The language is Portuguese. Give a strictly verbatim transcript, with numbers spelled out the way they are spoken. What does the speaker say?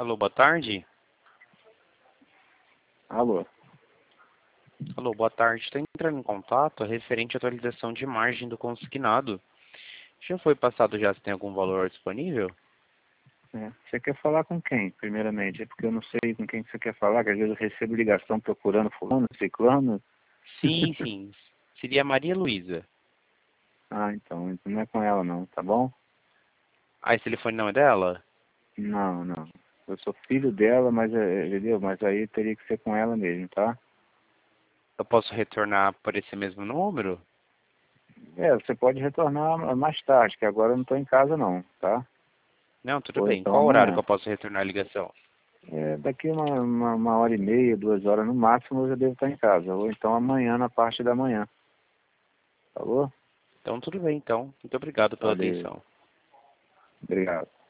Alô, boa tarde. Alô? Alô, boa tarde. Estou entrando em contato referente à atualização de margem do consignado. Já foi passado já se tem algum valor disponível? É. Você quer falar com quem, primeiramente? É porque eu não sei com quem que você quer falar, que às vezes eu recebo ligação procurando fulano, ciclano. Sim, sim. Seria Maria Luísa. Ah, então, então não é com ela não, tá bom? Ah, esse telefone não é dela? Não, não. Eu sou filho dela, mas, é, entendeu? Mas aí teria que ser com ela mesmo, tá? Eu posso retornar por esse mesmo número? É, você pode retornar mais tarde, que agora eu não estou em casa não, tá? Não, tudo Ou bem. então Qual horário que amanhã. eu posso retornar a ligação? É, daqui uma, uma, uma hora e meia, duas horas no máximo eu já devo estar em casa. Ou então amanhã, na parte da manhã. Falou? Então, tudo bem, então. Muito obrigado pela Valeu. atenção. Obrigado.